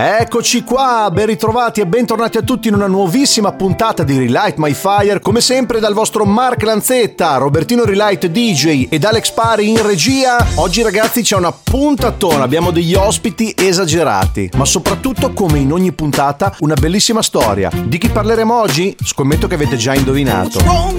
Eccoci qua, ben ritrovati e bentornati a tutti in una nuovissima puntata di Relight My Fire, come sempre dal vostro Mark Lanzetta, Robertino Relight DJ ed Alex Pari in regia. Oggi ragazzi c'è una puntatona, abbiamo degli ospiti esagerati, ma soprattutto come in ogni puntata una bellissima storia. Di chi parleremo oggi? Scommetto che avete già indovinato.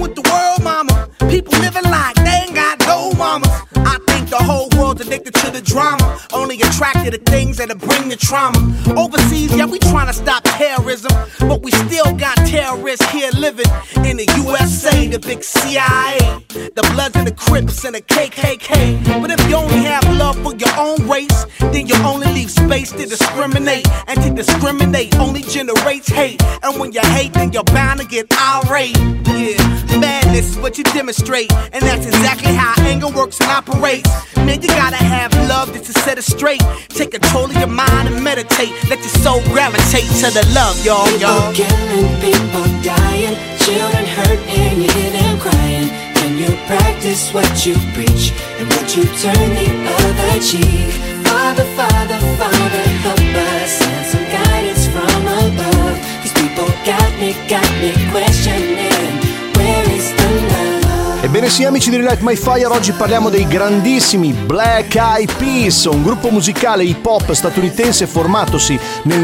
The whole world's addicted to the drama, only attracted to things that'll bring the trauma. Overseas, yeah, we trying to stop terrorism, but we still got terrorists here living in the USA, the big CIA, the Bloods and the Crips and the KKK. But if you only have love for your own race, then you only leave space to discriminate, and to discriminate only generates hate. And when you hate, then you're bound to get irate. Yeah, madness is what you demonstrate, and that's exactly how anger works and operates. Man, you gotta have love just to set it straight. Take control of your mind and meditate. Let your soul gravitate to the love, y'all. People killing, people dying, children hurt and you hear them crying. Can you practice what you preach and would you turn the other cheek? Father, Father, Father, help us, send some guidance from above. These people got me questioning, where is the love? Ebbene sì, amici di Relight My Fire, oggi parliamo dei grandissimi Black Eyed Peas, un gruppo musicale hip hop statunitense formatosi nel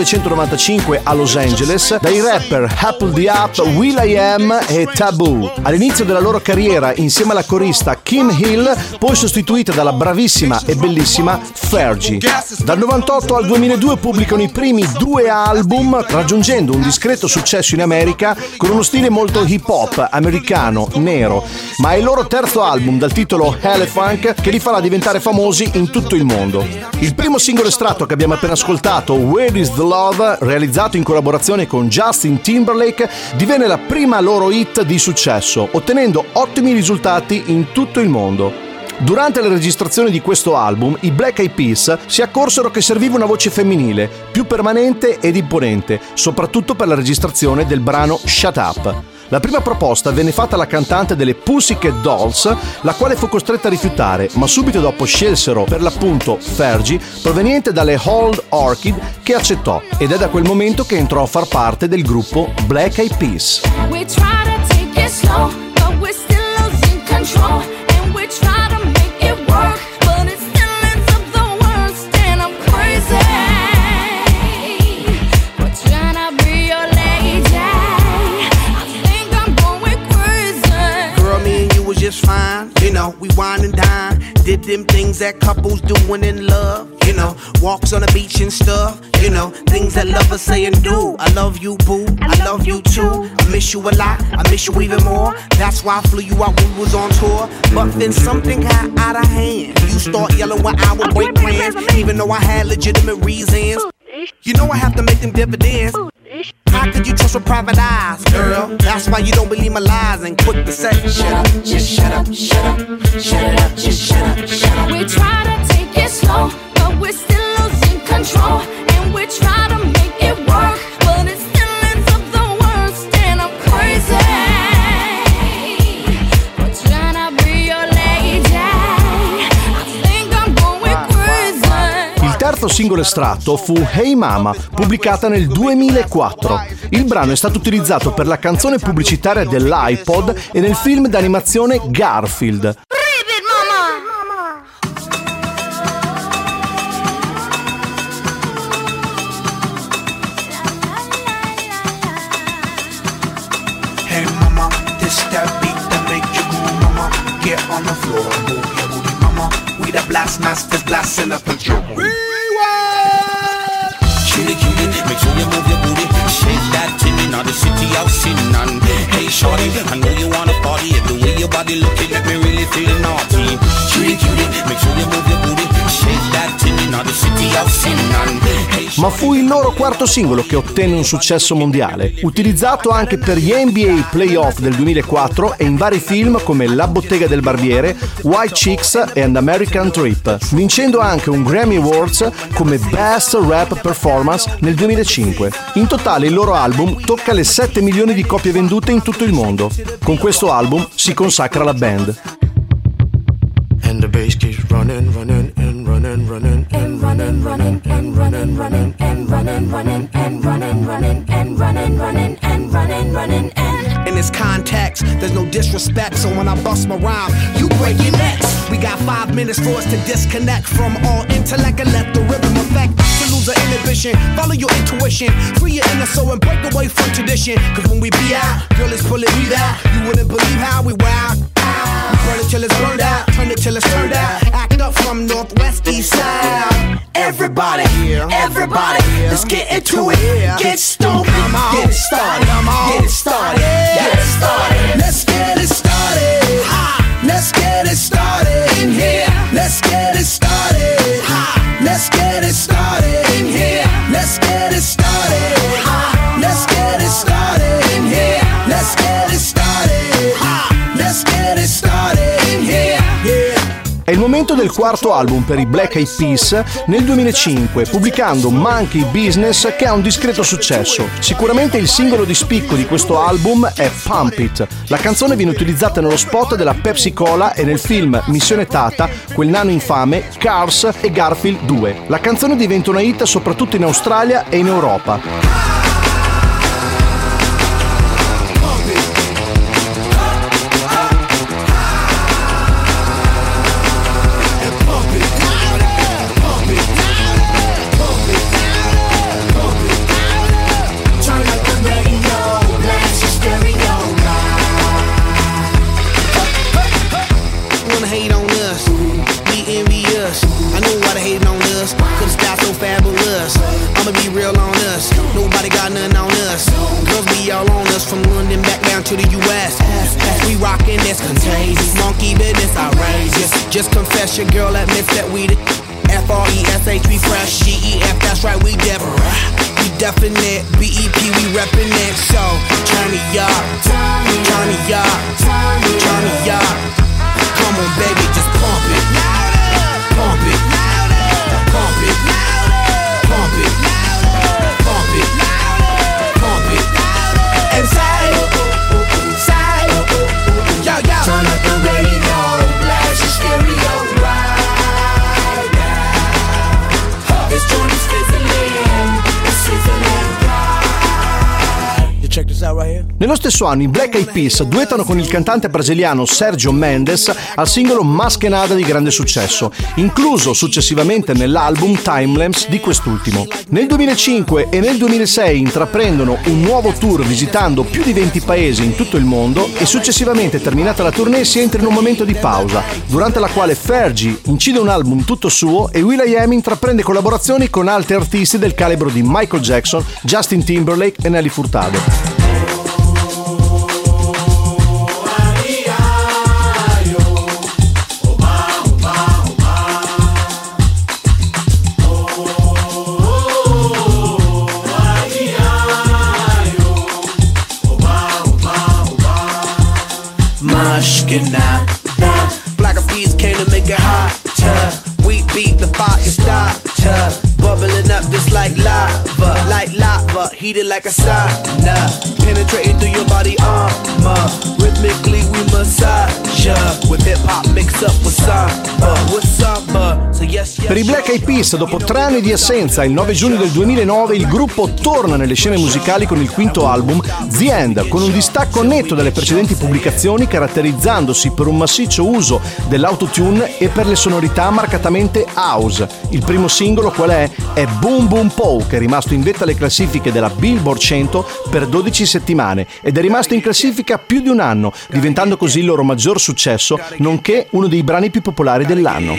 1995 a Los Angeles dai rapper Apple the Up, will.i.am e Taboo. All'inizio della loro carriera insieme alla corista Kim Hill, poi sostituita dalla bravissima e bellissima Fergie. Dal 98 al 2002 pubblicano i primi 2 album, raggiungendo un discreto successo in America con uno stile molto hip hop americano, nero. Ma è il loro terzo album dal titolo Elephant che li farà diventare famosi in tutto il mondo. Il primo singolo estratto che abbiamo appena ascoltato, Where is the Love, realizzato in collaborazione con Justin Timberlake, divenne la prima loro hit di successo, ottenendo ottimi risultati in tutto il mondo. Durante la registrazione di questo album, i Black Eyed Peas si accorsero che serviva una voce femminile, più permanente ed imponente, soprattutto per la registrazione del brano Shut Up. La prima proposta venne fatta alla cantante delle Pussycat Dolls, la quale fu costretta a rifiutare, ma subito dopo scelsero per l'appunto Fergie, proveniente dalle Old Orchid, che accettò, ed è da quel momento che entrò a far parte del gruppo Black Eyed Peas. We try to take it slow, but we're still losing control, and we try to make it work, but it still ends up the worst, and I'm crazy. We're trying to be your lady. Just fine, you know, we wine and dine. Did them things that couples doing in love, you know, walks on the beach and stuff, you know, things that lovers say and do. I love you, boo, I love you too. I miss you a lot, I miss you even more. That's why I flew you out when we was on tour. But then something got out of hand. You start yelling when I would break plans, even though I had legitimate reasons. You know I have to make them dividends. How could you trust with private eyes, girl? That's why you don't believe my lies and quick to say, shut up, just shut up, shut up, shut it up, just shut up, shut up. We try to take it slow, but we're still losing control, and we try to make it work, but it still ends up the worst, and I'm crazy. We're trying to be your lady. I think I'm going crazy. Il terzo singolo estratto fu Hey Mama, pubblicata nel 2004. Il brano è stato utilizzato per la canzone pubblicitaria dell'iPod e nel film d'animazione Garfield. Hey mama, this that beat that make you move, mama. Get on the floor and move your booty, mama. We the blast masters blasting up the drum. Cutie, cutie, make sure you move your booty. Shake that titty, now the city out sitting on. Hey shorty, I know you wanna party. And the way your body looking, let me really feel naughty. Cutie, cutie, make sure you move your booty. Shake that titty, now the city out sitting on. Ma fu il loro quarto singolo che ottenne un successo mondiale, utilizzato anche per gli NBA Playoff del 2004 e in vari film come La bottega del barbiere, White Chicks e An American Trip, vincendo anche un Grammy Awards come Best Rap Performance nel 2005. In totale il loro album tocca le 7 milioni di copie vendute in tutto il mondo. Con questo album si consacra la band. And the bass keeps running, running and running, running and running. running, running, and running, running, and running, running, and running, running, and running, running, and running, running, and. In this context, there's no disrespect, so when I bust my rhyme, you break your necks. We got 5 minutes for us to disconnect from all intellect and let the rhythm affect. To lose the inhibition, follow your intuition, free your inner soul and break away from tradition. Cause when we be out, girl, it's pulling me out. You wouldn't believe how we wow. We burn it till it's burned out, turn it till it's turned out. Act up from Northwest East Side. Everybody, everybody, let's get into it. Get stoked, get it started, get it started, get it started. Let's get it started. Let's get it started in here. Let's get it started. Let's get it started in here. Let's get it started. Let's get it started in here. Let's get it started. Let's get it started in here. È il momento del quarto album per i Black Eyed Peas nel 2005, pubblicando Monkey Business, che ha un discreto successo. Sicuramente il singolo di spicco di questo album è Pump It. La canzone viene utilizzata nello spot della Pepsi Cola e nel film Missione Tata, quel nano infame, Cars e Garfield 2. La canzone diventa una hit soprattutto in Australia e in Europa. I'ma be real on us, nobody got nothing on us. Girls be all on us from London back down to the US. We rockin' this contagious, monkey business outrageous. Just confess your girl admits that we the F-R-E-S-H, we fresh. G-E-F, that's right, we different. We definite, B-E-P, we reppin' it. So, turn me up, turn me up, turn me up. Come on baby, just pump it, pump it, pump it, pump it, pump it, pump it, and say, yo, yo. Turn up the radio, blast your stereo right now. This joint is sizzling, it's sizzling right. You check this out right here. Nello stesso anno i Black Eyed Peas duettano con il cantante brasiliano Sergio Mendes al singolo Maskenada di grande successo, incluso successivamente nell'album Timelapse di quest'ultimo. Nel 2005 e nel 2006 intraprendono un nuovo tour visitando più di 20 paesi in tutto il mondo e successivamente, terminata la tournée, si entra in un momento di pausa, durante la quale Fergie incide un album tutto suo e will.i.am intraprende collaborazioni con altri artisti del calibro di Michael Jackson, Justin Timberlake e Nelly Furtado. Black Eyed Peas came to make it hotter. We beat the fire starter, bubbling up just like lava, heated like a sauna, penetrating through your body armor. Rhythmically we massage ya, with hip hop mixed up with samba, so yes, yes. Per i Black Eyed Peas, dopo 3 anni di assenza, il 9 giugno del 2009 il gruppo torna nelle scene musicali con il quinto album The End, con un distacco netto dalle precedenti pubblicazioni, caratterizzandosi per un massiccio uso dell'autotune e per le sonorità marcatamente house. Il primo singolo qual è? È Boom Boom Pow, che è rimasto in vetta alle classifiche della Billboard 100 per 12 settimane ed è rimasto in classifica più di un anno, diventando così il loro maggior successo, nonché uno dei brani più popolari dell'anno.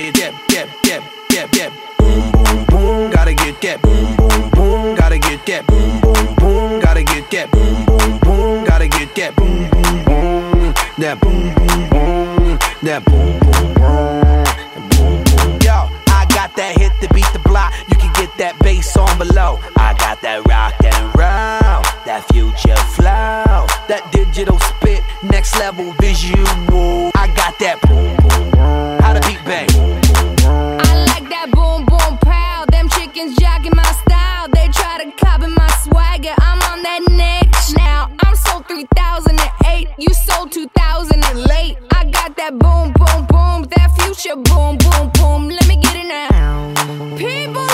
That hit to beat the block, you can get that bass on below. I got that rock and roll, that future flow, that digital spit, next level visual. I got that boom boom boom, how the beat bang. I like that boom boom pow, them chickens jogging my style. They try to copy my swagger, I'm on that next now. I'm sold 3008, you sold 2000 and late. I got that boom boom boom, that future boom boom boom. Let me get it now. People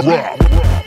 rock.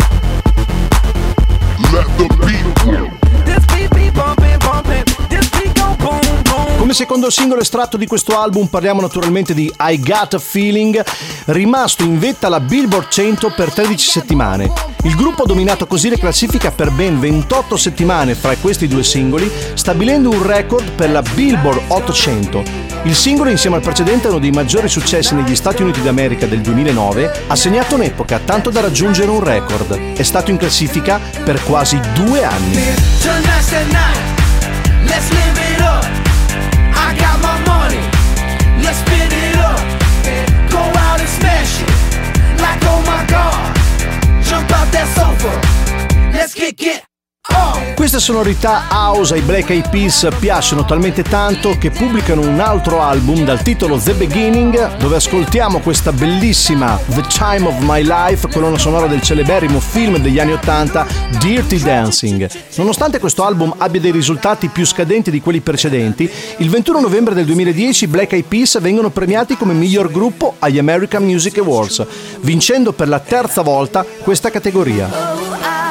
Let the beat rock. This beat be bumpin', bumpin'. This beat go boom, boom. Come secondo singolo estratto di questo album parliamo naturalmente di I Got a Feeling, rimasto in vetta alla Billboard 100 per 13 settimane. Il gruppo ha dominato così le classifiche per ben 28 settimane fra questi due singoli, stabilendo un record per la Billboard 800. Il singolo, insieme al precedente, uno dei maggiori successi negli Stati Uniti d'America del 2009, ha segnato un'epoca tanto da raggiungere un record. È stato in classifica per quasi 2 anni. Tonight's the night. Let's live it up. I got my money. Let's spin it up. Go out and smash it. Like oh my God. Jump out that sofa. Let's kick it. Queste sonorità house ai Black Eyed Peas piacciono talmente tanto che pubblicano un altro album dal titolo The Beginning, dove ascoltiamo questa bellissima The Time of My Life, colonna sonora del celeberrimo film degli anni 80 Dirty Dancing. Nonostante questo album abbia dei risultati più scadenti di quelli precedenti, il 21 novembre del 2010 i Black Eyed Peas vengono premiati come miglior gruppo agli American Music Awards, vincendo per la terza volta questa categoria.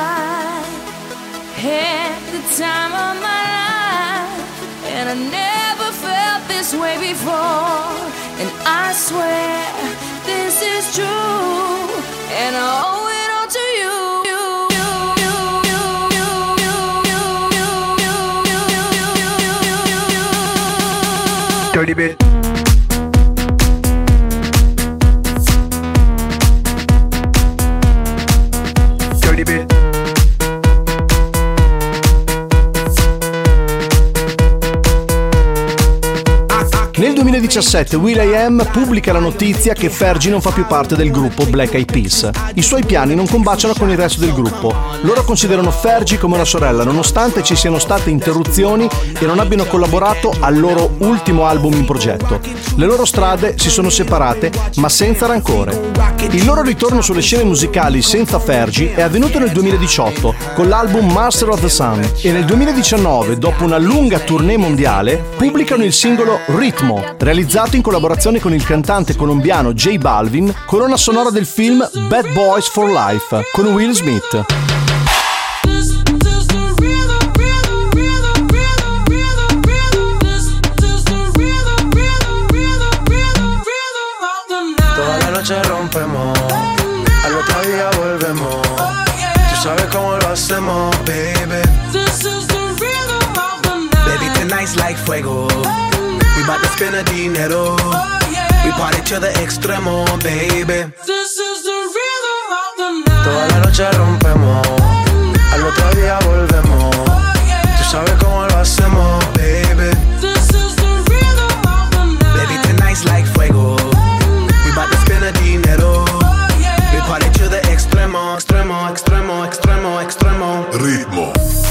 Had the time of my life, and I never felt this way before, and I swear this is true, and I owe it all to you. Dirty bit. Dirty bit. Nel 2017 will.i.am pubblica la notizia che Fergie non fa più parte del gruppo Black Eyed Peas. I suoi piani non combaciano con il resto del gruppo. Loro considerano Fergie come una sorella, nonostante ci siano state interruzioni e non abbiano collaborato al loro ultimo album in progetto. Le loro strade si sono separate, ma senza rancore. Il loro ritorno sulle scene musicali senza Fergie è avvenuto nel 2018 con l'album Master of the Sun, e nel 2019, dopo una lunga tournée mondiale, pubblicano il singolo Ritmo, realizzato in collaborazione con il cantante colombiano J Balvin, colonna sonora del film Bad Boys for Life con Will Smith. Toda la noche rompemos, al otro día volvemos. Tú sabes cómo lo hacemos, baby. Baby, tonight's like fuego. We bout to spend a dinero. We party to the extremo, baby. Toda la noche rompemos, al otro día volvemos. Tú sabes cómo lo hacemos, baby. Baby, tonight's like fuego. We bout to spend a dinero. We party to the extremo, extremo, extremo, extremo, extremo. Ritmo.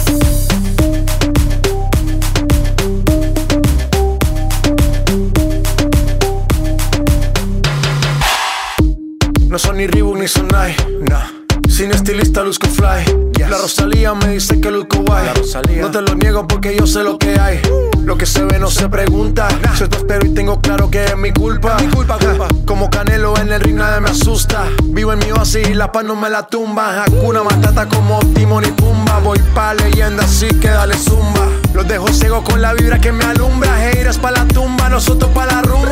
No son ni Reebok ni Sonai, nah. Sin estilista luzco fly, yes. La Rosalía me dice que luzco guay. No te lo niego porque yo sé lo que hay. Lo que se ve no se pregunta, nah. Soy tostero y tengo claro que es mi culpa, culpa. Como Canelo en el ring nadie me asusta. Vivo en mi oasis y la paz no me la tumba. Hakuna Matata como Timon y Pumba. Voy pa' leyenda así que dale zumba. Los dejo ciego con la vibra que me alumbra. Haters pa' la tumba, nosotros pa' la rumba.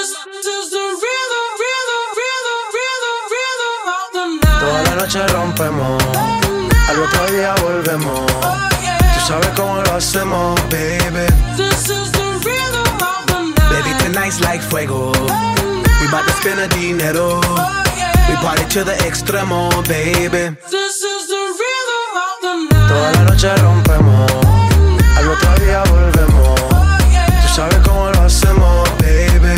Toda la noche rompemos, al otro día volvemos. Tú sabes cómo lo hacemos, baby. Baby, tonight's like fuego. We bout to spend a dinero. We party to the extremo, baby. Toda la noche rompemos, al otro día volvemos. Tú sabes cómo lo hacemos, baby.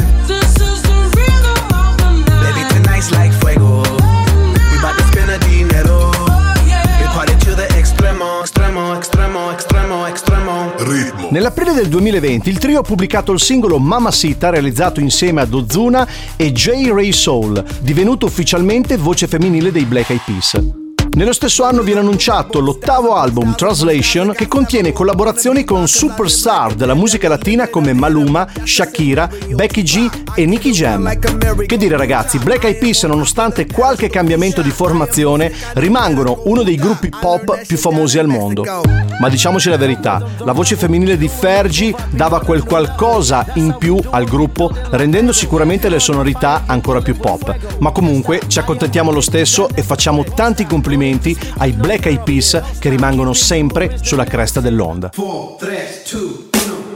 Baby, tonight's like fuego. Dinero. We party to the extremo, extremo, extremo, extremo, extremo. Ritmo. Nell'aprile del 2020 il trio ha pubblicato il singolo Mamacita, realizzato insieme ad Ozuna e J. Ray Soul, divenuto ufficialmente voce femminile dei Black Eyed Peas. Nello stesso anno viene annunciato l'8º album Translation, che contiene collaborazioni con superstar della musica latina come Maluma, Shakira, Becky G e Nicky Jam. Che dire ragazzi, Black Eyed Peas, nonostante qualche cambiamento di formazione, rimangono uno dei gruppi pop più famosi al mondo. Ma diciamoci la verità, la voce femminile di Fergie dava quel qualcosa in più al gruppo, rendendo sicuramente le sonorità ancora più pop. Ma comunque ci accontentiamo lo stesso e facciamo tanti complimenti ai Black Eyed Peas, che rimangono sempre sulla cresta dell'onda. 4, 3, 2, 1.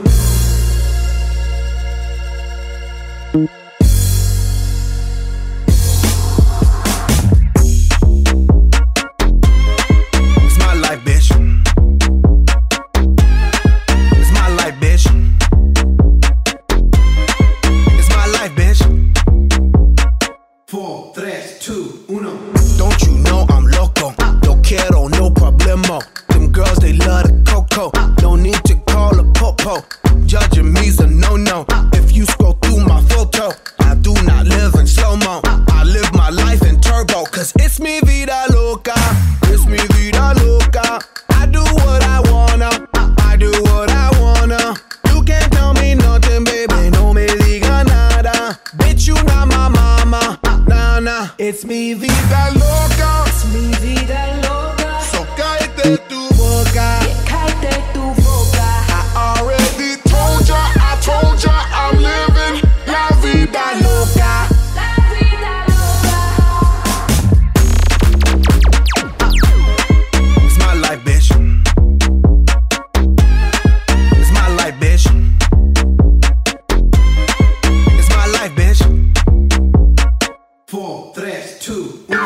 It's mi vida loca. It's mi vida loca. So cállate tu boca. Yeah, cállate tu boca. I already told ya I'm living la vida loca. La vida loca. It's my life, bitch. It's my life, bitch. It's my life, bitch. 4, 3, 2, 1.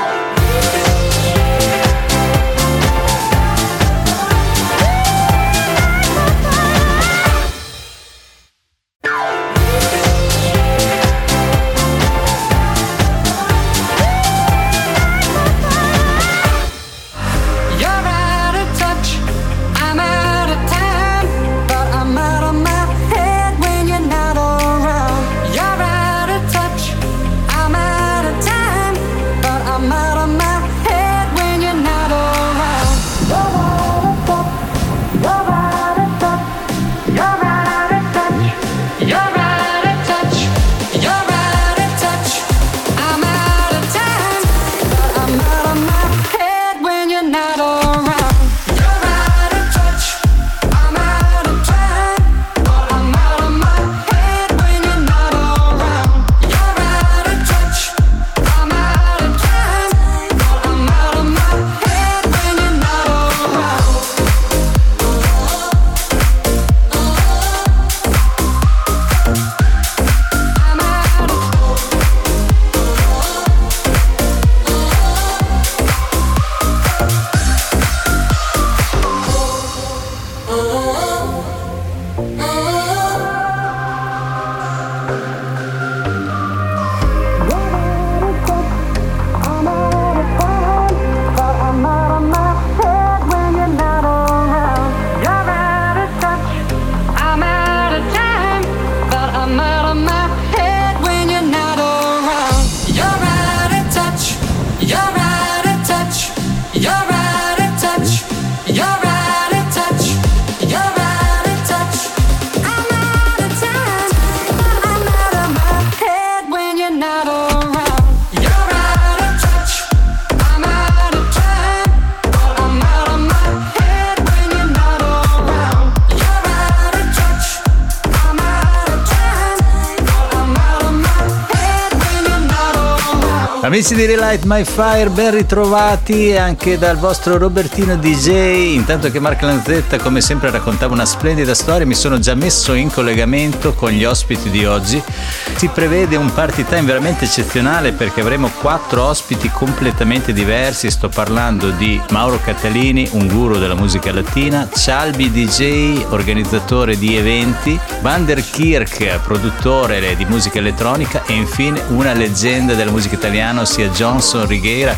Amici di Relight My Fire, ben ritrovati anche dal vostro Robertino DJ. Intanto che Mark Lanzetta come sempre raccontava una splendida storia, mi sono già messo in collegamento con gli ospiti di oggi. Si prevede un party time veramente eccezionale perché avremo 4 ospiti completamente diversi. Sto parlando di Mauro Catalini, un guru della musica latina, Cialbi DJ, organizzatore di eventi, Van der Kirk, produttore di musica elettronica, e infine una leggenda della musica italiana, ossia Johnson Righiera,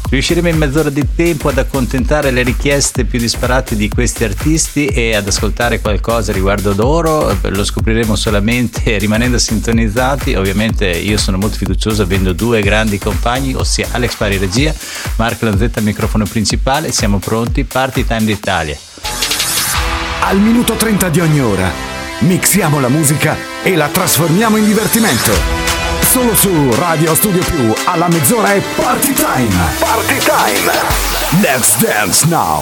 Riusciremo in mezz'ora di tempo ad accontentare le richieste più disparate di questi artisti e ad ascoltare qualcosa riguardo loro. Lo scopriremo solamente rimanendo sintonizzati. Ovviamente io sono molto fiducioso avendo due grandi compagni, ossia Alex Pari regia, Mark Lanzetta al microfono principale. Siamo pronti, Party Time d'Italia. Al minuto 30 di ogni ora mixiamo la musica e la trasformiamo in divertimento. Solo su Radio Studio Più alla mezz'ora è Party Time. Party Time. Let's dance now.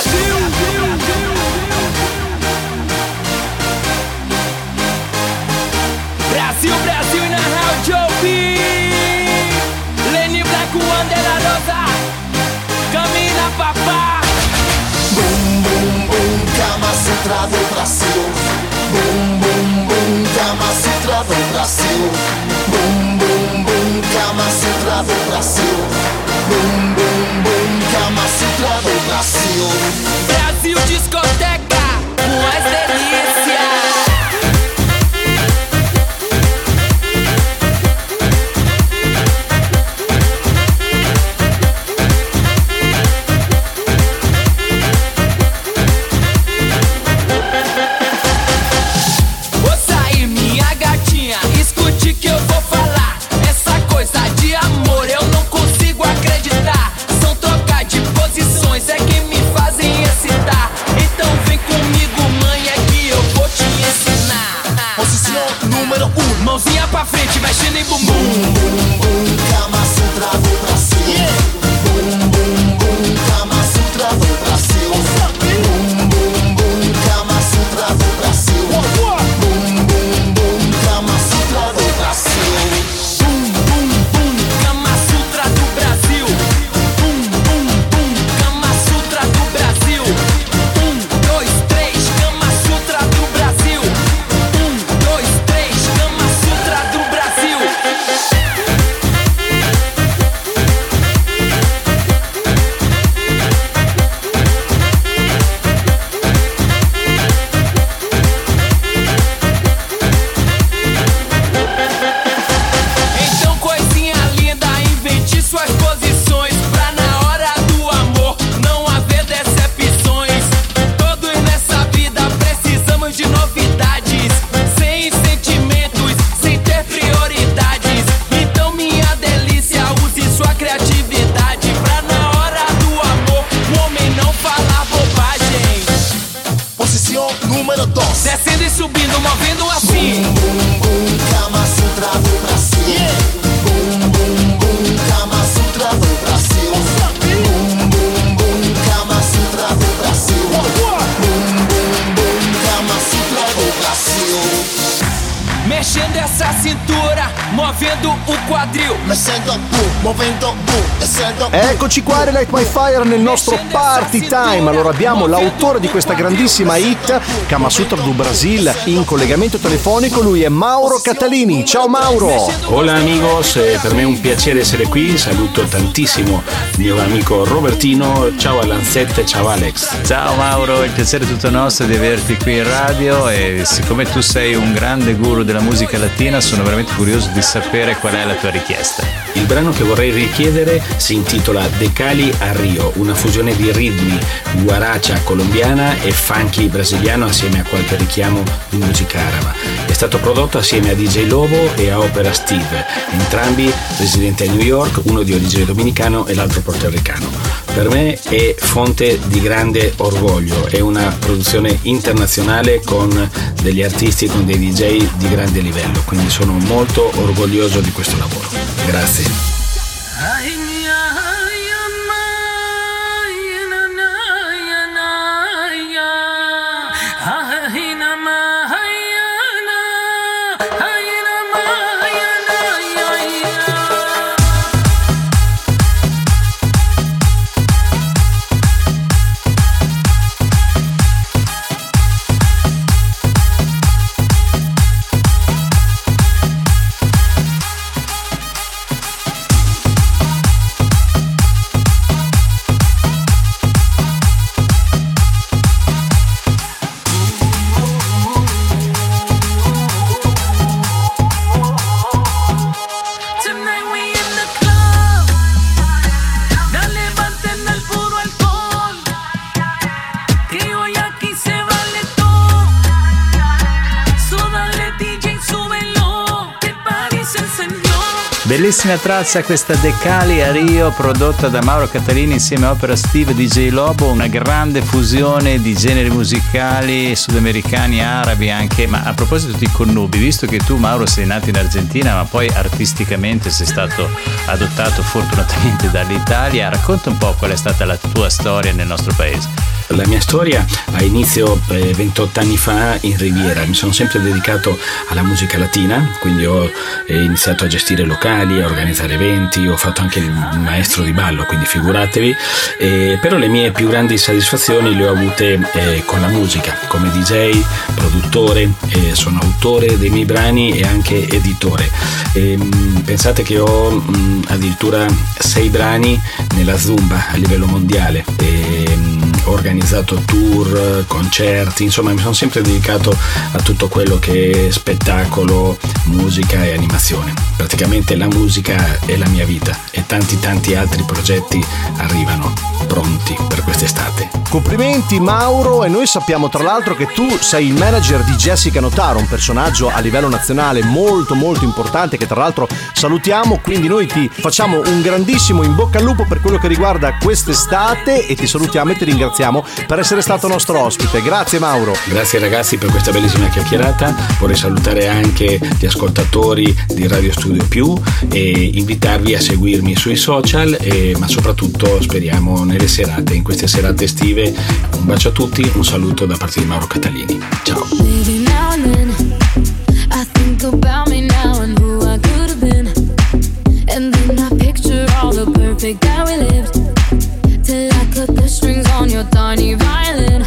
Brasil, Brasil in a house, Joe B. Lenny Black, Juan de la Rosa, Camila Papá. Boom, boom, boom, Kama Sutra do Brasil. Boom, boom, boom, Kama Sutra do Brasil. Boom, boom, boom, Kama Sutra do Brasil. Boom, boom, boom, Kama Sutra do Brasil. Brasil discoteca, com as delícias. Escute que eu vou falar. Essa coisa de amor eu não consigo acreditar. São trocar de posições é que me fazem excitar. Então vem comigo, mãe, é que eu vou te ensinar. Posição número 1. Mãozinha pra frente, mexendo em bumbum. Boom, boom, boom, Kama Sutra do Brasil. Yeah. Boom, boom, boom, Kama Sutra do Brasil. Boom, boom, boom, Kama Sutra do Brasil. Boom, boom, boom, Kama Sutra do Brasil. Bum, bum, bum, Kama Sutra do Brasil. Bum, bum, bum, Kama Sutra do Brasil. 1, 2, 3, Kama Sutra do Brasil. 1, 2, 3, Kama Sutra do Brasil. Então, coisinha linda, invente suas posições pra na hora do amor não haver decepções. Todos nessa vida precisamos de novidades, sem sentimentos, sem ter prioridades. Então, minha delícia, use sua criatividade pra na hora do amor o homem não falar bobagem. Posição número 2. Descendo e subindo, movendo assim. Boom, boom, boom, Kama Sutra do Brasil. Yeah. Boom, boom, boom, Kama Sutra do Brasil. Boom, boom, boom, Kama Sutra do Brasil. Boom, boom, boom, Kama Sutra do Brasil. Mexendo essa cintura, movendo o quadril. Mexendo boom, movendo boom, descendo boom. Eccoci qua, Relight My Fire nel nostro Party Time. Allora abbiamo l'autore di questa grandissima hit, Kama Sutra do Brasil, in collegamento telefonico. Lui è Mauro Catalini. Ciao Mauro. Hola amigos, per me è un piacere essere qui. Saluto tantissimo il mio amico Robertino. Ciao a Lanzetta, ciao Alex. Ciao Mauro, il piacere è tutto nostro di averti qui in radio e siccome tu sei un grande guru della musica latina sono veramente curioso di sapere qual è la tua richiesta. Il brano che vorrei richiedere si intitola De Cali a Rio, una fusione di ritmi guaracha colombiana e funky brasiliano assieme a qualche richiamo di musica araba. È stato prodotto assieme a DJ Lobo e a Opera Steve, entrambi residenti a New York, uno di origine dominicano e l'altro portoricano. Per me è fonte di grande orgoglio, è una produzione internazionale con degli artisti, con dei DJ di grande livello, quindi sono molto orgoglioso di questo lavoro. Grazie. Bellissima traccia questa Decali a Rio, prodotta da Mauro Catalini insieme a Opera Steve e DJ Lobo, una grande fusione di generi musicali sudamericani, arabi anche. Ma a proposito di connubi, visto che tu, Mauro, sei nato in Argentina ma poi artisticamente sei stato adottato fortunatamente dall'Italia, racconta un po' qual è stata la tua storia nel nostro paese. La mia storia ha inizio 28 anni fa in Riviera. Mi sono sempre dedicato alla musica latina, quindi ho iniziato a gestire locali, a organizzare eventi, ho fatto anche il maestro di ballo, quindi figuratevi, però le mie più grandi soddisfazioni le ho avute con la musica, come DJ, produttore, sono autore dei miei brani e anche editore. Pensate che ho addirittura 6 brani nella Zumba a livello mondiale. Ho organizzato tour, concerti, insomma mi sono sempre dedicato a tutto quello che è spettacolo, musica e animazione. Praticamente la musica è la mia vita e tanti altri progetti arrivano pronti per quest'estate. Complimenti Mauro, e noi sappiamo tra l'altro che tu sei il manager di Jessica Notaro, un personaggio a livello nazionale molto importante che tra l'altro salutiamo, quindi noi ti facciamo un grandissimo in bocca al lupo per quello che riguarda quest'estate e ti salutiamo e ti ringraziamo per essere stato nostro ospite. Grazie Mauro. Grazie ragazzi per questa bellissima chiacchierata. Vorrei salutare anche gli ascoltatori di Radio Studio Più e invitarvi a seguirmi sui social, ma soprattutto speriamo nelle serate, in queste serate estive. Un bacio a tutti, un saluto da parte di Mauro Catalini. Ciao. Till I cut the strings on your tiny violin.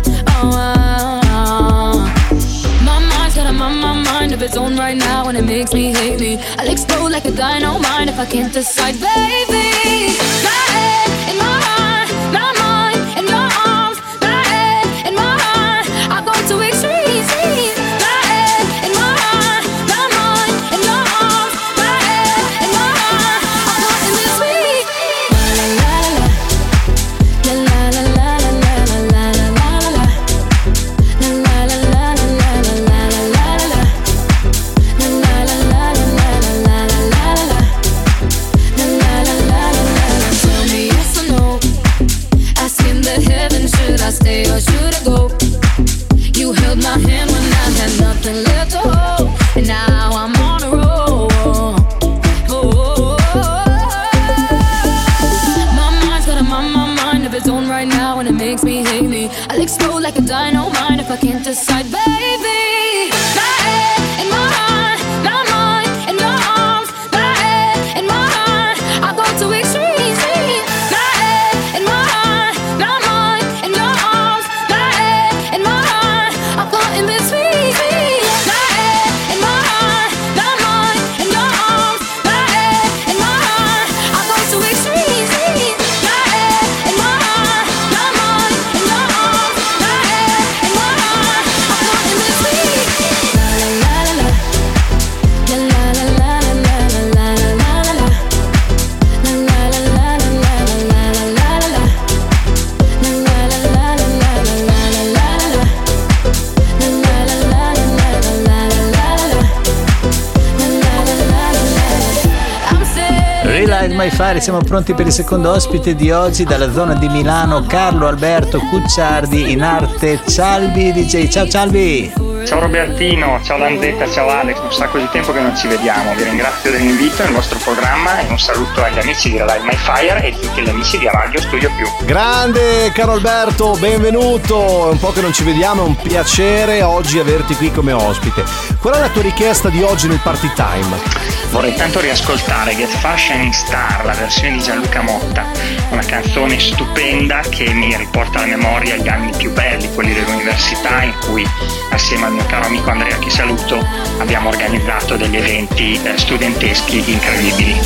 My mind's got a mind of its own right now, and it makes me hate me. I'll explode like a dynamite if I can't decide, baby. My head in my heart, my mind in your arms. My head in my heart, I go to extremes. My head in my heart, my mind in your arms. My head in my heart, I go in this week. Stay or should I go? You held my hand when I had nothing left to hold, and now I'm on a roll. My mind's got a mind of its own right now, and it makes me hate me. I'll explode like a dynamite if I can't decide, baby. My head in my heart, my mind in your arms. My head in my heart, I go to extremes. My head in my heart, my mind in your arms. My head in my heart, I'm caught in between. My head in my heart, my mind in your arms. My head in my heart, I go to extremes. My head in my heart, my mind in your arms. My head in my heart, I'm caught in between. La la la la la la la la la la la la. Relight My Fire, siamo pronti per il secondo ospite di oggi dalla zona di Milano, Carlo Alberto Cucciardi, in arte Cialbi DJ. Ciao Cialbi! Ciao Robertino, ciao Lanzetta, ciao Alex, un sacco di tempo che non ci vediamo. Vi ringrazio dell'invito al vostro programma e un saluto agli amici di Relight My Fire e tutti gli amici di Radio Studio Più. Grande caro Alberto, benvenuto, è un po' che non ci vediamo, è un piacere oggi averti qui come ospite. Qual è la tua richiesta di oggi nel Party Time? Vorrei tanto riascoltare Get Far Shining Star, la versione di Gianluca Motta, una canzone stupenda che mi riporta alla memoria gli anni più belli, quelli dell'università, in cui assieme al mio caro amico Andrea, che saluto, abbiamo organizzato degli eventi studenteschi incredibili.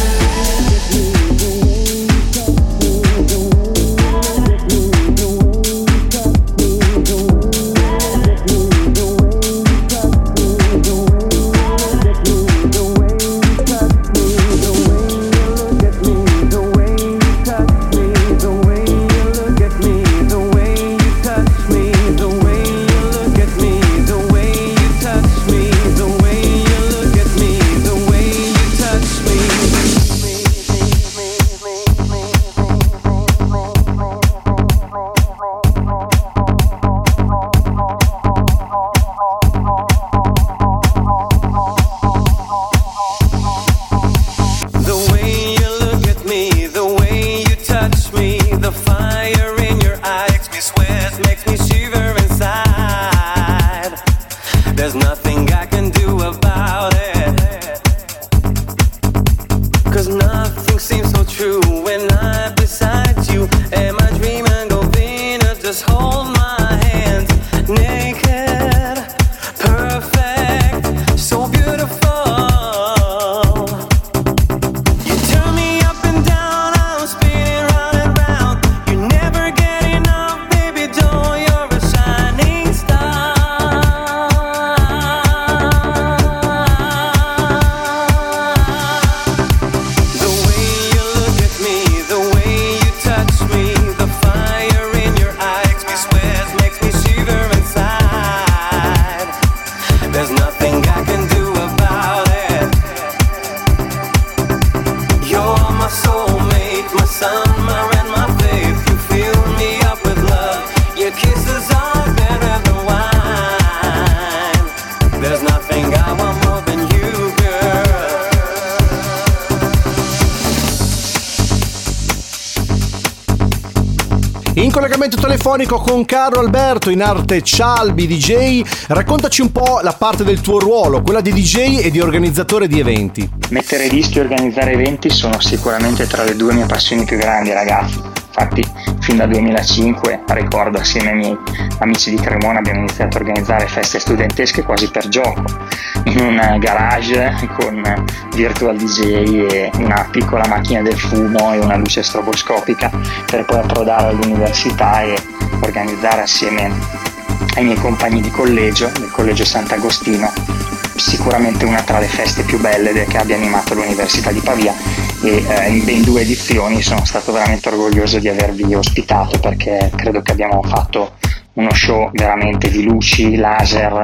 nothing seems so true when I'm beside you. Am I dreaming of Venus? Just hold my hands. Naked, perfect, so beautiful. You turn me up and down, I'm spinning round and round. You never get enough, baby doll, you're a shining star. The way you look at me, the way you touch me, the fire in your eyes, me swears, makes me shiver inside. There's nothing I can do about it. You're my soulmate, my summer and my faith. You fill me up with love. Your kisses are better than wine. There's nothing I want more than you, girl. In collegamento telefonico con Carlo Alberto, in arte Cialbi DJ, raccontaci un po' la parte del tuo ruolo, quella di DJ e di organizzatore di eventi. Mettere dischi e organizzare eventi sono sicuramente tra le due mie passioni più grandi, ragazzi. Infatti, fin dal 2005, ricordo, assieme ai miei amici di Cremona abbiamo iniziato a organizzare feste studentesche quasi per gioco, in un garage con virtual DJ e una piccola macchina del fumo e una luce stroboscopica, per poi approdare all'università e organizzare assieme ai miei compagni di collegio, del collegio Sant'Agostino, sicuramente una tra le feste più belle che abbia animato l'Università di Pavia, e in ben 2 edizioni sono stato veramente orgoglioso di avervi ospitato, perché credo che abbiamo fatto uno show veramente di luci, laser,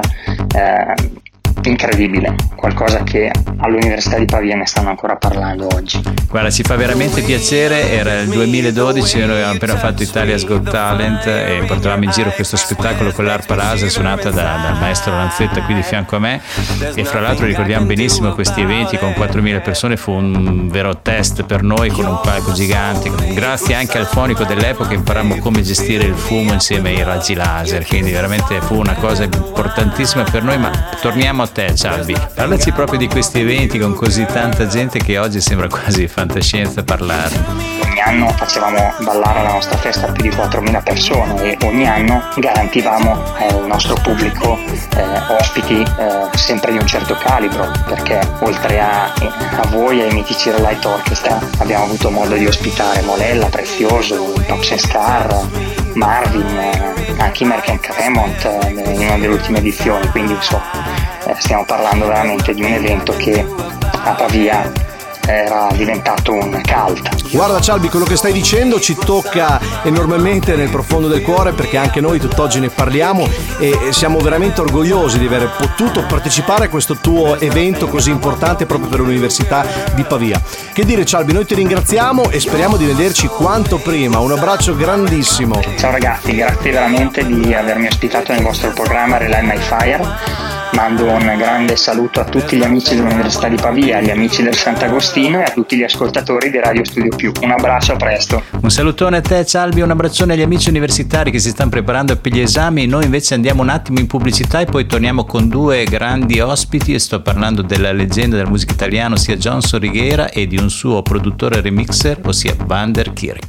incredibile, qualcosa che all'Università di Pavia ne stanno ancora parlando oggi. Guarda, ci fa veramente piacere. Era il 2012, noi avevamo appena fatto Italia's Got Talent e portavamo in giro questo spettacolo con l'Arpa Laser suonata dal maestro Lanzetta qui di fianco a me, e fra l'altro ricordiamo benissimo questi eventi con 4.000 persone. Fu un vero test per noi, con un palco gigante, grazie anche al fonico dell'epoca imparammo come gestire il fumo insieme ai raggi laser, quindi veramente fu una cosa importantissima per noi. Ma torniamo a te, Cialbi, parlaci proprio di questi eventi con così tanta gente che oggi sembra quasi fantascienza parlarne. Ogni anno facevamo ballare alla nostra festa più di 4.000 persone e ogni anno garantivamo al nostro pubblico ospiti sempre di un certo calibro, perché oltre a voi e ai mitici Relight Orchestra abbiamo avuto modo di ospitare Molella, Prezioso, Pops and Scar, Marvin, anche i Merck & Cremont in una delle ultime edizioni, quindi insomma stiamo parlando veramente di un evento che a Pavia era diventato un cult. Guarda Cialbi, quello che stai dicendo ci tocca enormemente nel profondo del cuore, perché anche noi tutt'oggi ne parliamo e siamo veramente orgogliosi di aver potuto partecipare a questo tuo evento così importante proprio per l'Università di Pavia. Che dire Cialbi, noi ti ringraziamo e speriamo di vederci quanto prima. Un abbraccio grandissimo. Ciao ragazzi, grazie veramente di avermi ospitato nel vostro programma Relight My Fire. Mando un grande saluto a tutti gli amici dell'Università di Pavia, agli amici del Sant'Agostino e a tutti gli ascoltatori di Radio Studio Più. Un abbraccio, a presto. Un salutone a te Cialbi, un abbraccione agli amici universitari che si stanno preparando per gli esami. Noi invece andiamo un attimo in pubblicità e poi torniamo con 2 grandi ospiti, e sto parlando della leggenda della musica italiana, ossia Johnson Righiera, e di un suo produttore remixer, ossia Van der Kirk.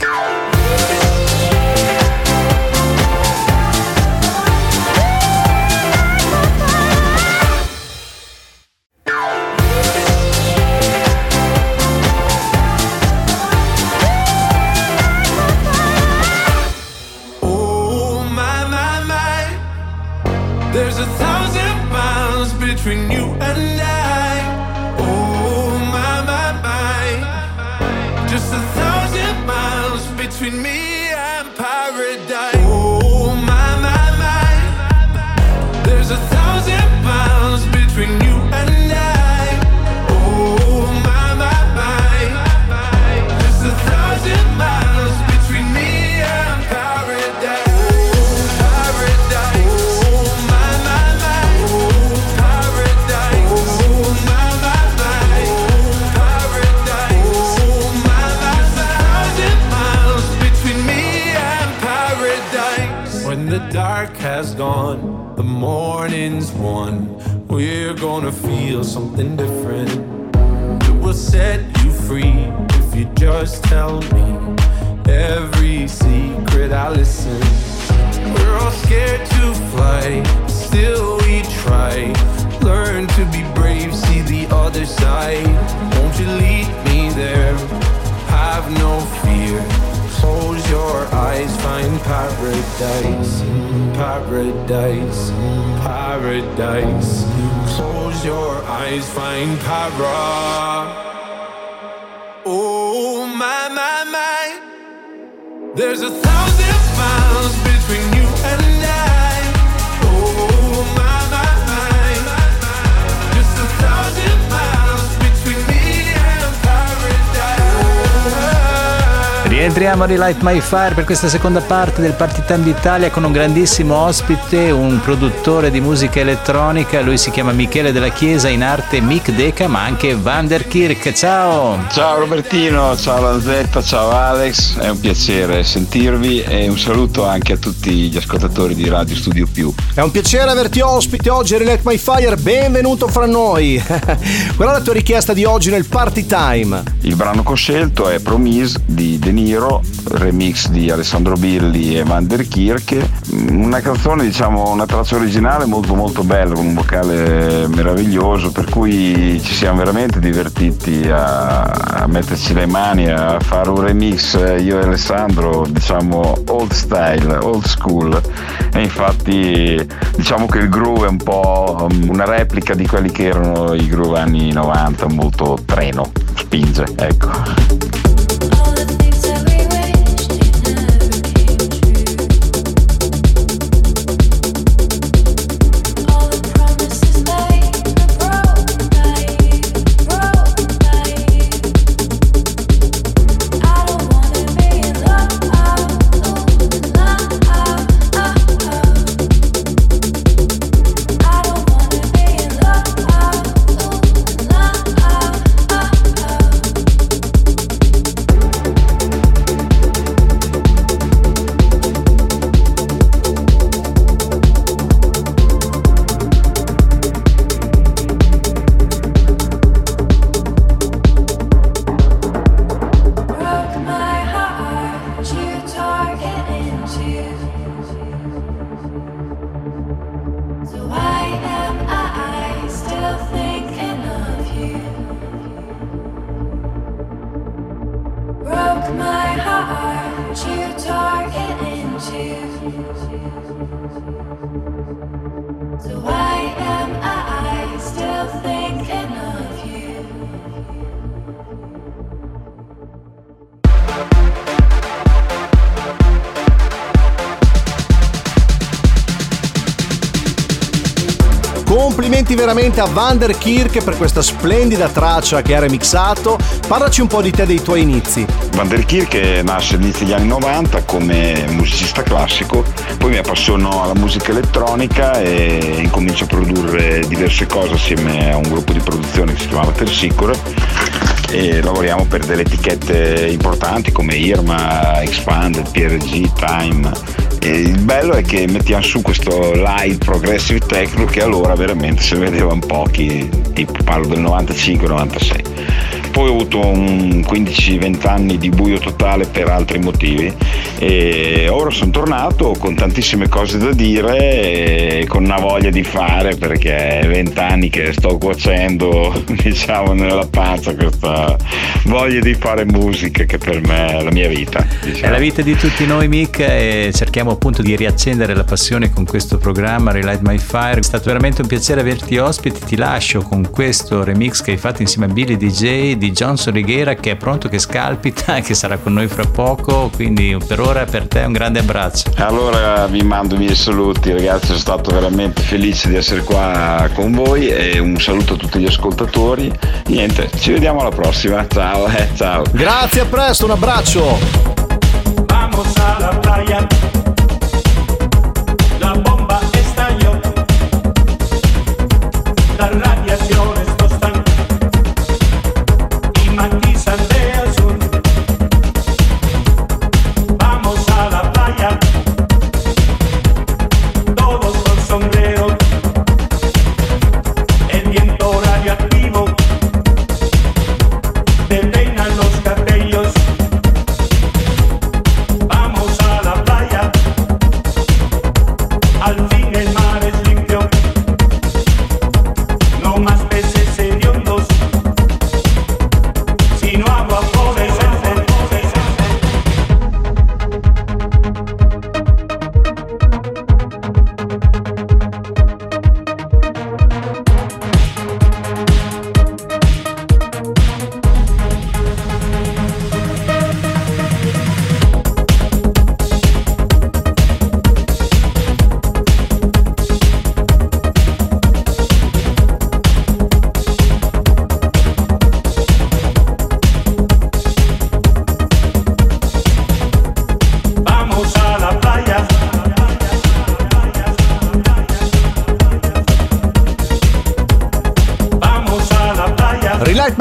There's 1,000 miles between you and I. Oh my, my, my. Just 1,000 miles between me and paradise. Oh my, my, my. There's 1,000 miles between you and I. Oh my, my, my. Just 1,000 miles between me and paradise. The dark has gone, the morning's won. We're gonna feel something different. It will set you free if you stars tell me every secret I listen. We're all scared to fly, still we try. Learn to be brave, see the other side. Won't you lead me there? Have no fear. Close your eyes, find paradise, paradise, paradise. Close your eyes, find para. Oh my, my, my. There's 1,000 miles between you and I. Oh my, my, my. Just 1,000 miles between me and paradise. Rientriamo a Relight My Fire per questa seconda parte del Party Time d'Italia con un grandissimo ospite, un produttore di musica elettronica. Lui si chiama Michele Della Chiesa, in arte Mick Deca, ma anche Van der Kirk. Ciao! Ciao Robertino, ciao Lanzetta, ciao Alex, è un piacere sentirvi e un saluto anche a tutti gli ascoltatori di Radio Studio Più. È un piacere averti ospite oggi a Relight My Fire, benvenuto fra noi. Qual è la tua richiesta di oggi nel Party Time? Il brano che ho scelto è Promise di De Niro, remix di Alessandro Billi e Van der Kirk. Una canzone, diciamo, una traccia originale molto molto bella, con un vocale meraviglioso, per cui ci siamo veramente divertiti a metterci le mani, a fare un remix io e Alessandro, diciamo old style, old school, e infatti diciamo che il groove è un po' una replica di quelli che erano i groove anni 90, molto treno, spinge, ecco. Complimenti veramente a Van der Kirk per questa splendida traccia che ha remixato. Parlaci un po' di te, dei tuoi inizi. Van der Kirk nasce all'inizio degli anni 90 come musicista classico, poi mi appassionò alla musica elettronica e incominciò a produrre diverse cose assieme a un gruppo di produzione che si chiamava Tersicure, e lavoriamo per delle etichette importanti come Irma, Expanded, PRG, Time. E il bello è che mettiamo su questo live progressive techno che allora veramente se vedeva in pochi, tipo parlo del 95-96. Poi ho avuto un 15-20 anni di buio totale per altri motivi e ora sono tornato con tantissime cose da dire e con una voglia di fare, perché è 20 anni che sto cuocendo, diciamo, nella pancia questa voglia di fare musica che per me è la mia vita, diciamo. È la vita di tutti noi, Mick, e cerchiamo appunto di riaccendere la passione con questo programma Relight My Fire. È stato veramente un piacere averti ospite. Ti lascio con questo remix che hai fatto insieme a Billy DJ di Johnson Righiera, che è pronto, che scalpita, che sarà con noi fra poco, quindi per ora per te un grande abbraccio. Allora vi mando i miei saluti ragazzi, sono stato veramente felice di essere qua con voi e un saluto a tutti gli ascoltatori. Niente, ci vediamo alla prossima, ciao, ciao. Grazie, a presto, un abbraccio. Vamos a la playa. La bomba estalló. Las radiaciones tostan y matizan de azul. Vamos a la playa. Todos con sombrero. El viento radioactivo. Te peinan los cabellos.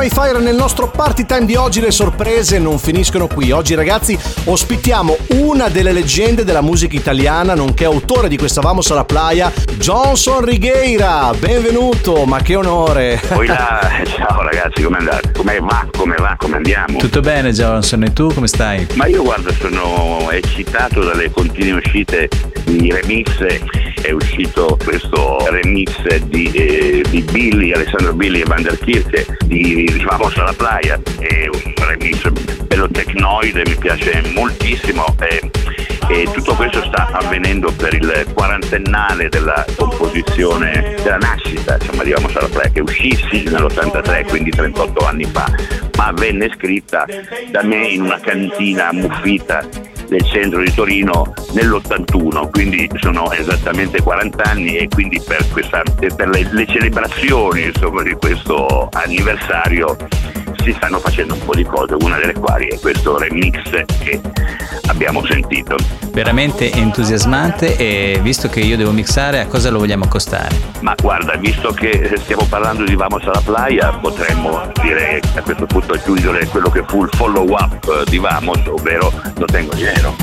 My Fire, nel nostro party time di oggi le sorprese non finiscono qui. Oggi ragazzi ospitiamo una delle leggende della musica italiana, nonché autore di questa Vamos alla Playa, Johnson Righeira. Benvenuto, ma che onore. Poi là, ciao ragazzi, come andate? Come va? Come andiamo? Tutto bene Johnson, e tu come stai? Ma io guarda, sono eccitato dalle continue uscite di remix. È uscito questo remix di Billy, Alessandro Billy e Van der Kirche di Vamos alla Playa. È un remix bello tecnoide, mi piace moltissimo e tutto questo sta avvenendo per il quarantennale della composizione, della nascita, insomma, di Vamos alla Playa, che uscì nell'83, quindi 38 anni fa, ma venne scritta da me in una cantina ammuffita del centro di Torino nell'81, quindi sono esattamente 40 anni e quindi per le celebrazioni, insomma, di questo anniversario si stanno facendo un po' di cose, una delle quali è questo remix che abbiamo sentito. Veramente entusiasmante, e visto che io devo mixare, a cosa lo vogliamo accostare? Ma guarda, visto che stiamo parlando di Vamos alla Playa, potremmo dire a questo punto aggiungere quello che fu il follow up di Vamos, ovvero Lo Tengo Dinero.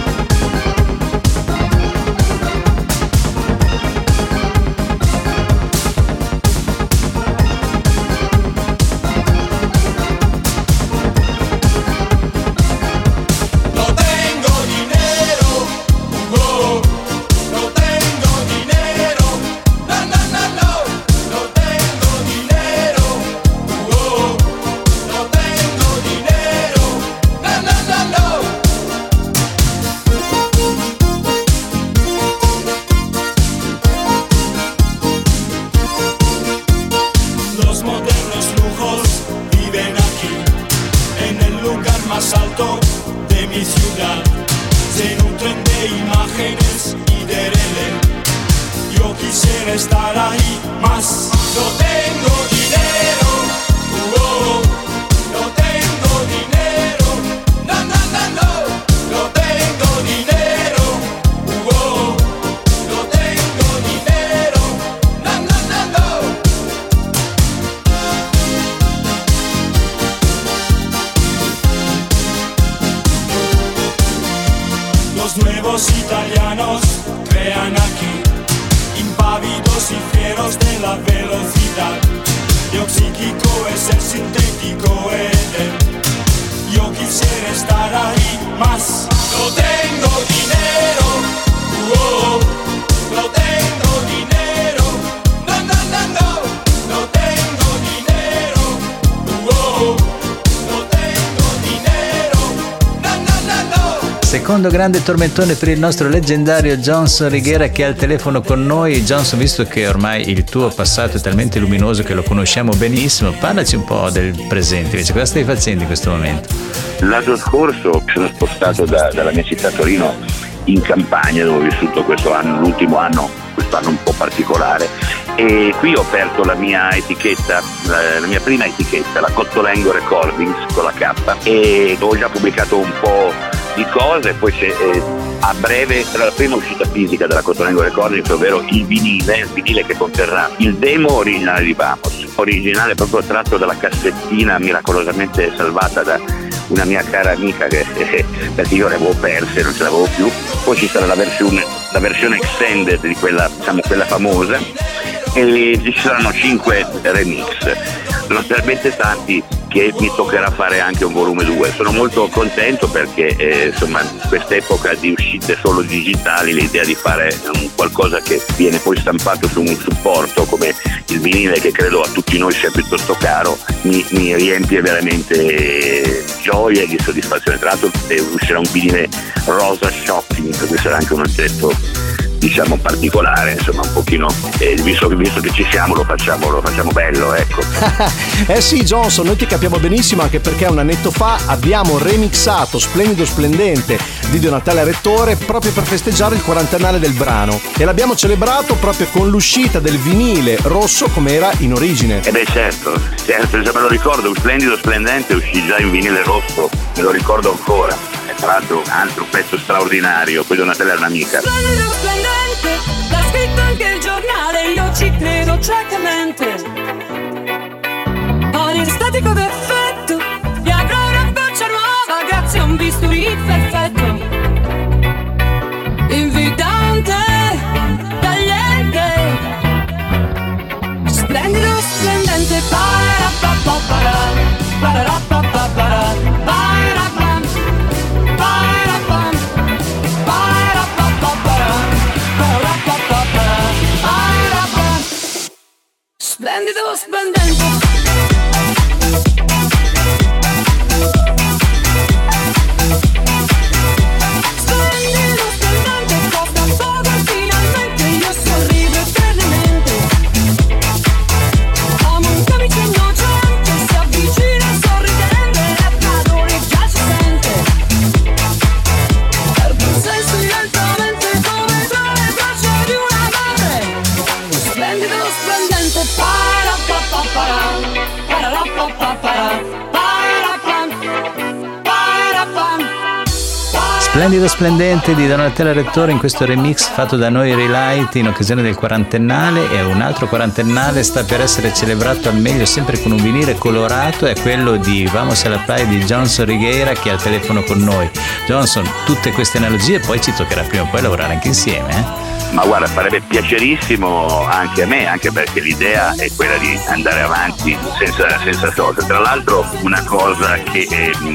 Secondo grande tormentone per il nostro leggendario Johnson Righeira, che è al telefono con noi. Johnson, visto che ormai il tuo passato è talmente luminoso che lo conosciamo benissimo, parlaci un po' del presente invece. Cosa stai facendo in questo momento? L'anno scorso sono spostato dalla mia città Torino in Campania, dove ho vissuto questo anno, l'ultimo anno, quest'anno un po' particolare, e qui ho aperto la mia etichetta, la mia prima etichetta, la Cottolengo Recordings con la K, e ho già pubblicato un po' di cose. Poi c'è a breve la prima uscita fisica della Cottolengo Recordings, ovvero il vinile che conterrà il demo originale di Vamos, originale proprio tratto dalla cassettina miracolosamente salvata da una mia cara amica, perché io le avevo perse, non ce l'avevo più. Poi ci sarà la versione extended di quella, diciamo, quella famosa, e ci saranno 5 remix. Sono talmente tanti che mi toccherà fare anche un volume 2. Sono molto contento perché insomma, quest'epoca di uscite solo digitali, l'idea di fare qualcosa che viene poi stampato su un supporto come il vinile, che credo a tutti noi sia piuttosto caro, mi riempie veramente gioia e di soddisfazione. Tra l'altro uscirà un vinile rosa shocking, questo sarà anche un oggetto, diciamo, particolare, insomma, un pochino, visto che ci siamo lo facciamo bello, ecco. Sì, Johnson, noi ti capiamo benissimo, anche perché un annetto fa abbiamo remixato Splendido Splendente di Donatella Rettore proprio per festeggiare il quarantennale del brano, e l'abbiamo celebrato proprio con l'uscita del vinile rosso come era in origine. Certo, me lo ricordo, Splendido Splendente uscì già in vinile rosso, me lo ricordo ancora. Tra l'altro un altro pezzo straordinario, poi Donatella è un'amica. Splendido Splendente, l'ha scritto anche il giornale, io ci credo ciecamente. Ho l'estate dico d'effetto, e avrò una faccia nuova grazie a un bisturi perfetto. Invitante, tagliente, splendido, splendente, para-pa-pa-para, para-ra-pa-pa-para, para-pam, para-pam, para-pa-pa-para, para-ra-pa-pa-para, para-pam. Splendido, splendente. Splendido splendente di Donatella Rettore in questo remix fatto da noi Relight in occasione del quarantennale, e un altro quarantennale sta per essere celebrato al meglio sempre con un vinile colorato, è quello di Vamos a la Playa di Johnson Righeira, che è al telefono con noi. Johnson, tutte queste analogie, poi ci toccherà prima o poi lavorare anche insieme, eh? Ma guarda, farebbe piacerissimo anche a me, anche perché l'idea è quella di andare avanti senza sosta. Tra l'altro una cosa che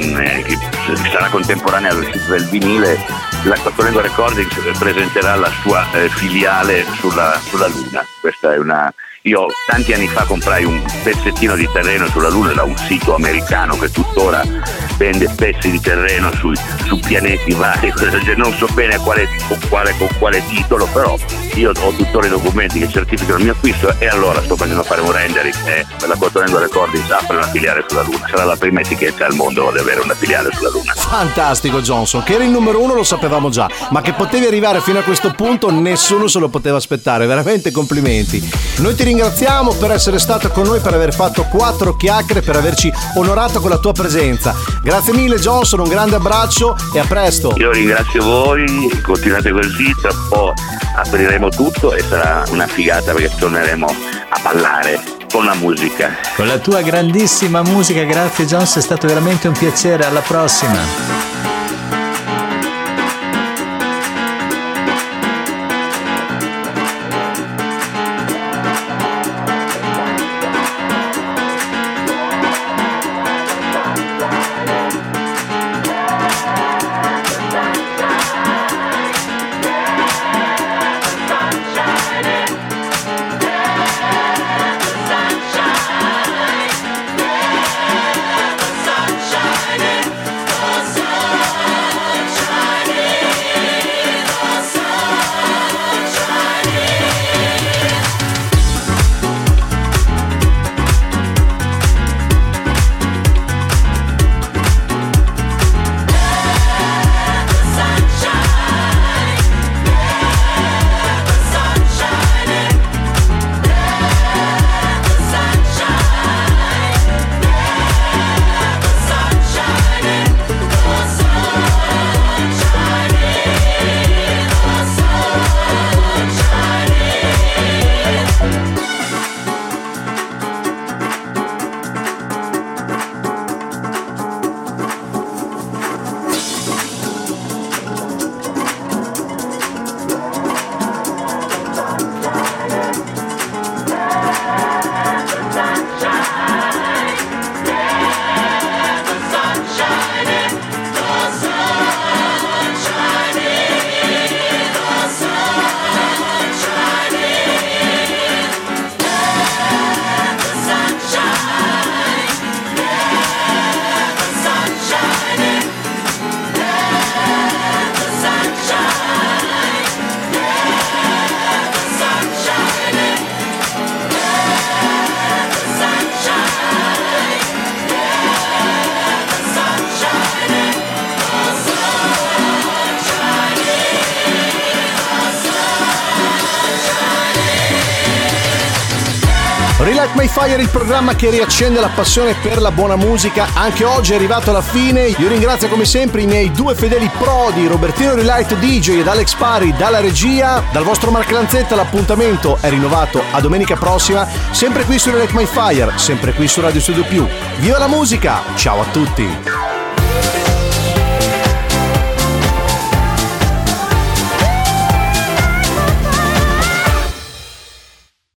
sarà contemporanea all'uscita del vinile, la Quattrolengo Recordings presenterà la sua filiale sulla Luna. Questa è io tanti anni fa comprai un pezzettino di terreno sulla Luna da un sito americano che tuttora vende pezzi di terreno su pianeti vari, non so bene con quale titolo, però io ho tuttora i documenti che certificano il mio acquisto, e allora sto facendo fare un rendering e la Quattrolengo Recordings apre una filiale sulla Luna. Sarà la prima etichetta al mondo ad avere una filiale sulla Luna. Fantastico Johnson, che eri il numero uno lo sapevamo già, ma che potevi arrivare fino a questo punto nessuno se lo poteva aspettare, veramente complimenti. Noi ti ringraziamo per essere stato con noi, per aver fatto 4 chiacchiere, per averci onorato con la tua presenza. Grazie mille Johnson, un grande abbraccio e a presto. Io ringrazio voi, continuate così, tra un po' apriremo tutto e sarà una figata perché torneremo a ballare con la musica. Con la tua grandissima musica, grazie Johnson, è stato veramente un piacere, alla prossima. Sunshine. Relight My Fire, il programma che riaccende la passione per la buona musica. Anche oggi è arrivato alla fine. Io ringrazio come sempre i miei due fedeli prodi, Robertino Relight DJ ed Alex Pari dalla regia. Dal vostro Mark Lanzetta l'appuntamento è rinnovato a domenica prossima, sempre qui su Relight My Fire, sempre qui su Radio Studio Più. Viva la musica, ciao a tutti!